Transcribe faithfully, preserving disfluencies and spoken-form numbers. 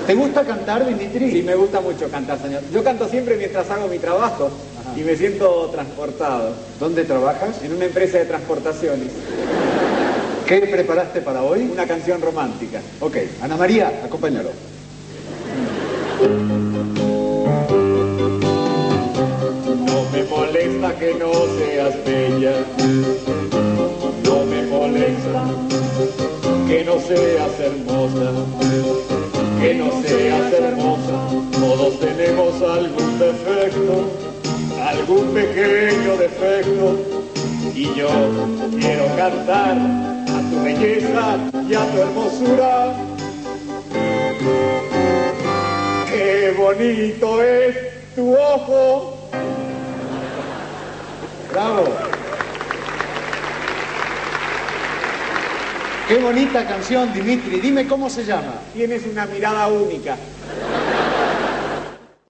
¿Te gusta cantar, Dimitri? Sí, me gusta mucho cantar, señor. Yo canto siempre mientras hago mi trabajo. Ajá. Y me siento transportado. ¿Dónde trabajas? En una empresa de transportaciones. ¿Qué preparaste para hoy? Una canción romántica. Ok, Ana María, acompáñalo. No me molesta que no seas bella. No me molesta que no seas hermosa. Que no seas hermosa. Todos tenemos algún defecto, algún pequeño defecto. Y yo quiero cantar a tu belleza y a tu hermosura. Qué bonito es tu ojo. Bravo. Qué bonita canción, Dimitri. Dime cómo se llama. Tienes una mirada única.